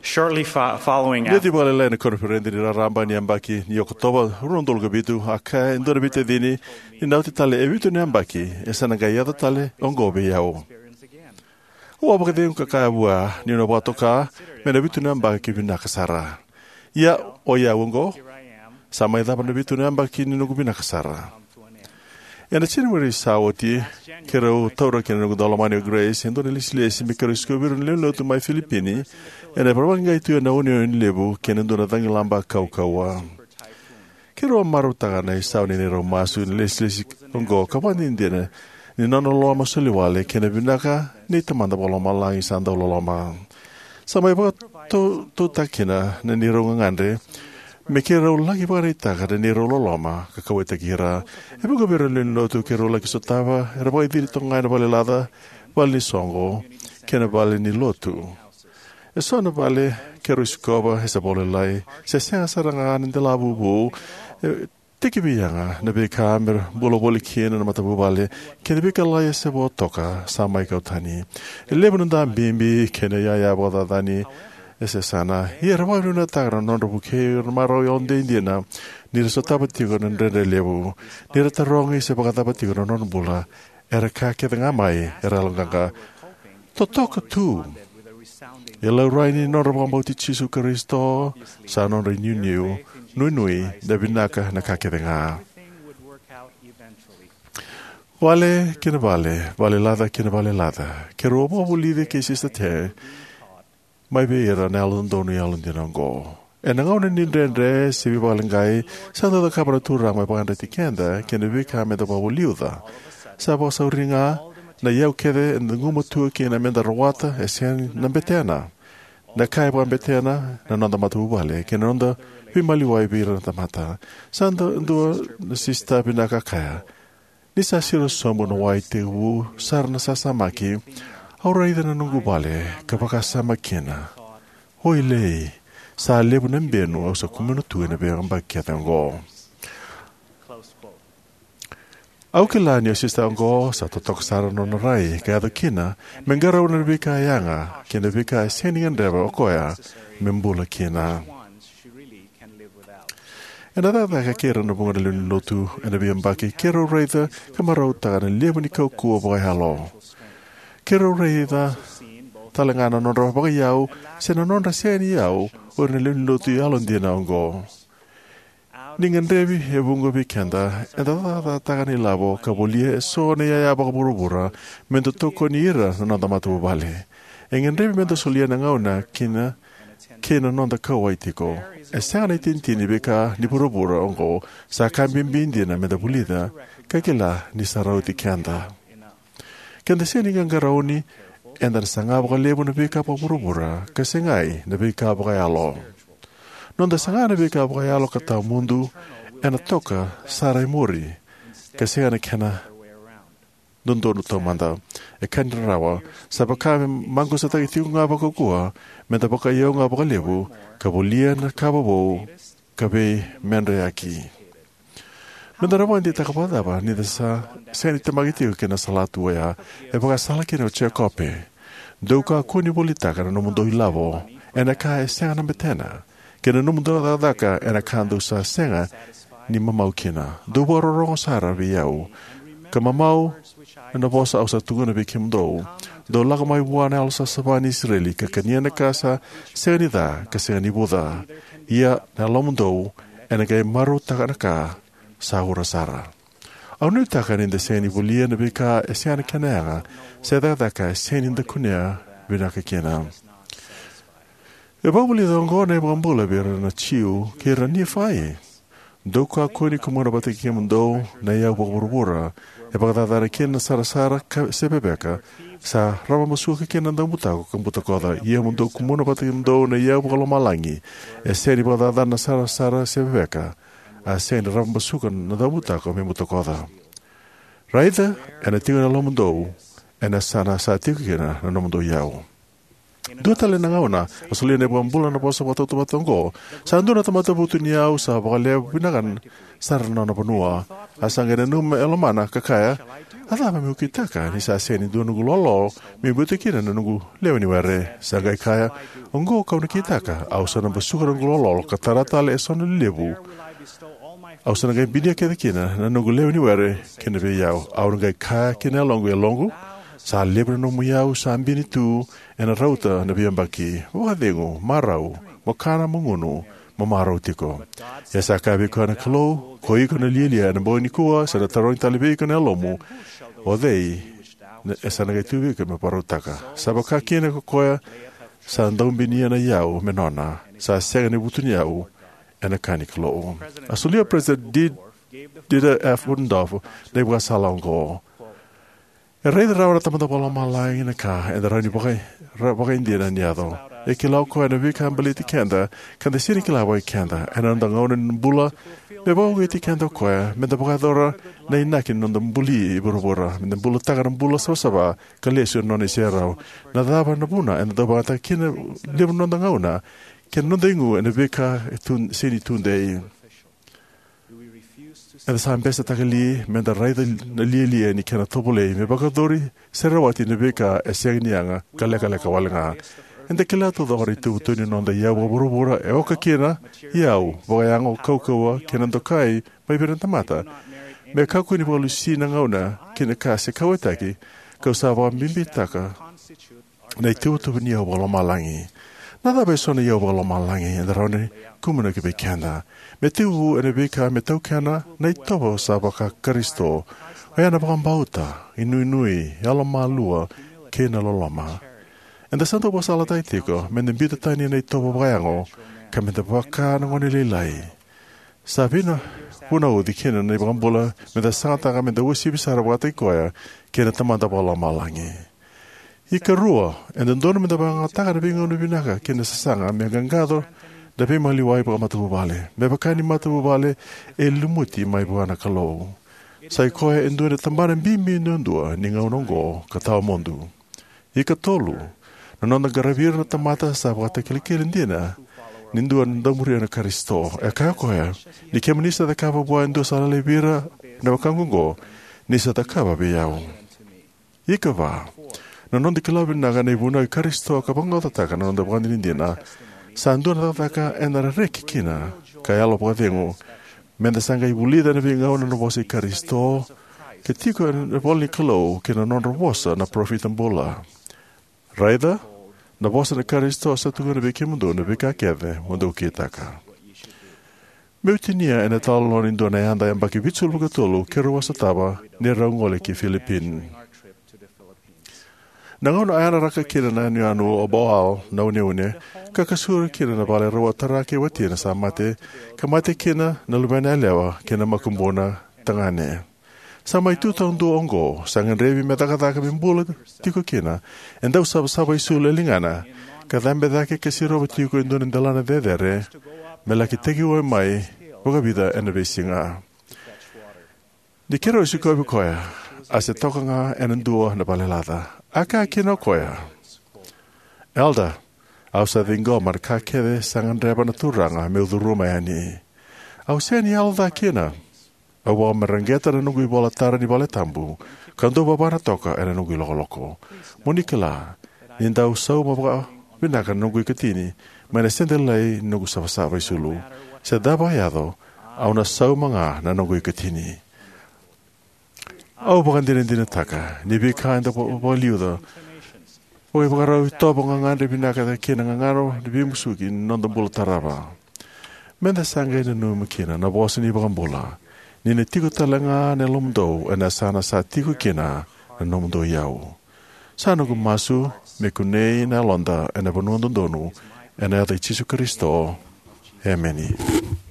Shortly following Neti wale lena konferendi ni raramba ni ambaki ni Oktoba rundol gabitu aka indora bite dini ni nauti tale evitu ni ambaki esana gayada tale ongobe yao. Uwa bakade yung kakabua ni unabatoka mena bitu ni ambaki binakasara. Ya oya wongo sama idapa ni bitu ni ambaki ni nugu binakasara. Yana chini wari sawati kero taura kena nugu dolamani Grace indora lisile esimi kero iskobiru ni lelo tu mai Filipini. Yana parwanga itu yana unio ni lebu kena ndona tangi lamba kaukawa. Kero maru tagana isaw ni nero masu ni lesile ongo kapani indina ni nono loma soliwale kena binaka ni tamanda boloma lang isanda loloma. Samay pa to takina na niro ngande me kero lagi parita kada niro loloma kakaweta kira. Ebo gobero lino tu kero lagi sotava era boy diri tongana balelada bali songo kena bali ni lotu. Esona vale kero iskoba esa bole lai se senga sarangan de la bubu teki bianga na be kamer bolo boli kiena na matabu vale kena be kala ese bo toka samai kautani lebun da bimbi kena ya boda dani ese sana hier wa na tagra non ro buke maro yonde indina ni so tabati go nan re lebu ni ta rongi se baka tabati go non bula era ka ke ngamai era longa to toka tu Ela raini no rabambo ti Jesu Kristo sa non renew nui da binaka na kakedenga. Vale lada kina vale lada. Kero mo bulide ke sista te. Mai be era na londoni alundinango. E na ngone ni rendre se vi balangai sa da kabra tura mai paganda tikenda kene vi kame da babuliuda. Sa bo sauringa na yau kede ngumo tu ke na menda rawata esen na betena. Na kai bwan betena na nonda matu wale ke nonda pimali wai bira na mata sanda ndo na sista binaka kaya ni sa siro sombo na wai te wu sar na sasamaki aura ida na nungu wale kapaka sama kena hoi lei sa lebu na mbenu au sa kumino tuwe na bera mbaki atango au ke lani o sista ongo sa totok sara no na rai kaya do kina mengara una bika yanga kina bika seningan reba okoya membula kina ena da ka kera no bunga lun lotu ena bi mbaki kero reida kamaro taga na lebu ni kau kuo boy halo kero reida talangana no ro boy yau sena non raseni yau o na lun lotu alon dina ongo Ningan rebi e bungo bikenda e da tagani labo kabolie so ne ya ba burubura mendo toko ni ira na da matu vale engen rebi mendo solia na ngauna kina non da kawaitiko e sana tintini beka ni burubura ongo sa kambimbindi na menda bulida kakela ni sarauti kenda seni ngarauni endar sanga ba lebo na beka pa burubura kasengai na beka ba yalo Nonda sangana beka bukayalo kata mundu ena toka sarai mori kasena kena nundono tomanda e kandrawa sabaka mango sa tagi nga bakokua menta baka yo nga bakalebu kabulian kababo kabe menreaki menta rawa ndi takapada ba ni desa seni tamagiti kena salatu ya e baka sala kena chekope doka kuni bolita kana no mundo ilavo ena ka esena betena Kena numundo daka ena kando sa senga ni mamau kina. Do bororo sara biau. Ka mamau ena bosa au sa tuguna bikim do. Do laga mai buana al sa sabani Israeli ka kaniana kasa senida ka seni boda. Ia na lomundo ena kai maru takanaka sa ura sara. Au nu takan inda seni bulia na bika esiana kananga seda daka seni inda kunia binaka kina. E babuli da ngone bambula bera na chiu kera ni fai. Doka koni kumura bate kimundo na ya burbura. E bagada dara kena sara sebebeka sa rama masuka kena da mutako kambuta koda ia mundo kumura bate kimundo na ya bugalo malangi. E seri bagada na sara sebebeka a seri rama masuka na da mutako me mutakoda. Raida ena tinga na lomundo ena sana sa tiku kena na lomundo yao. Dua tale na ngauna, asulia ne buang bulan na posa watu tu matongo. Sandu na tamata butu niau sa bakalea binakan sarana na panua. Asanga na nume elomana kakaya. Atama mi ukitaka ni sa seni dua nugu lolo. Mi butu kina na nugu leo ni ware. Sagai kaya, ongo kau na kitaka. Au sana basuka nugu lolo katarata le esona lebu. Au sana gai bidia keda kina na nugu leo ni ware. Kina be yau. Au na gai kaya kina longu e longu. Sa lebre no muyau sa ambini tu e na rauta na biambaki. Wadengo, marau, wakana mungunu, mamarau tiko. E sa kabe ko na kalo, ko iko na lilia na boi ni kua, sa na taroin talibe iko na lomu. O dei, e sa na gaitubi ka me parutaka. Sa baka kina ko koya, sa ndaumbini na yau menona, sa sega ni butun yau, e na kani kalo. Asulia President Dida F. Wundorf, na iwa salongo. E rei de raura tamata pala malai na ka e da rauni bakai indira niado. E ki lau koe na vika ambali ti kenda, kanda siri ki lau i kenda, e na ndangone mbula, me bau i ti kenda koe, me da bakai dora na inakin nonda mbuli i burubura, me da mbula taga na mbula sosaba, ka lesio noni sierau, na daba na buna, e na daba ta kina limu nonda ngauna, ke nonda ingu e na vika sini tunde. E da sa mbesa taka li, me da raida na li ni kena topolei, me baka dori, serawati na vika e siagnianga, ka leka walenga. E da kila to dori tu tuni nonda iau wa burubura, e oka kina, iau, wakayango kaukaua, kena ndokai, mai pirantamata. Me kaukuni walu si na ngauna, kina ka se kawetaki, kau sa wa mimbi taka, na i tu ni iau wala malangi. Nada bai sona iau wala malangi, e da raune, kumuna ki be kenda. Me tiu ene vika me tau kena, nei topo sa baka Karisto, o yana baka mbauta, inui, yala malua, kena lolama. E da santo wasala tai tiko, me ne bita tani nei topo bayango, ka me da baka na ngoni leilai. Sa vina, una udi kena nei baka mbula, me da sangata ka me da usi bisara wata ikoya, kena tamanda wala malangi. Ika rua, e da ndono me da baka taka na bingo ni binaka, kena sasanga, me gangado, da pe mali wai pa matu bale me bakani matu bale e lumuti mai buana kalo sai koe endure tambare bimbi ndua ninga unongo katao mondu ika tolu nonda garavir na tamata sa wata kilikiri ndina nindua ndamuri na Karisto e ka koe ni kemunisa da kava bua ndu sala lebira na bakangungo nisa da kava be yau ika va nonda kilabi naga ne buna Karisto ka bangota taka nonda bwandi ndina Sandu na tataka e nara reki kina, ka yalo pakatengu, menda sanga i bulida na vinga ona na vosi Karisto, ke tiko na boli kalau kina non robosa na profit ambola. Raida, na vosa na Karisto sa tuku na viki mundu na vika keve mundu kitaka. Meutinia e na talo loni ndo na yanda yang baki vitsul bukatulu ke ruwa sa taba ni raungole ki Filipin. Nangauna ayana raka kina na anu o boal na une kakasura kina na bale rawa tarake watina sa mate, ka mate kina na lumena lewa kina makumbona tangane. Sa mai tu taundu ongo, sangan revi metakataka bimbula tiko kina, endau sabay sula lingana, ka dambe dake kasiro tiko indon indalana dedere, melaki tegi wa mai, boga vida enabe singa. Di kero isi koe koea, ase toka nga enandua na balelada. Aka kino koea. Elda, au sa vingo mar ka kede sangan reba na turanga me uduruma yani. Au seni alda kina. Au wa merangeta na nungui bola tara ni bale tambu. Kando babana toka ena nungui loko. Monikala, ninda usau mabaka binaka nungui katini. Mana sendelai nungu sabasaba isulu. Se daba yado, au na sau manga na nungui katini. Au bakan dina taka, ni bika anda po liuda. Oke bakarau topo ngangare binaka da kina ngangaro, ni bimusuki nonda bula taraba. Menda sanga ina numa kina na bosa ni bakan bula. Ni ne tiko talanga ne lomdo ena sana sa tiko kina na nomdo yau. Sana kumasu me kunei na londa ena bonuandondonu ena ata Jesu Kristo. Amen.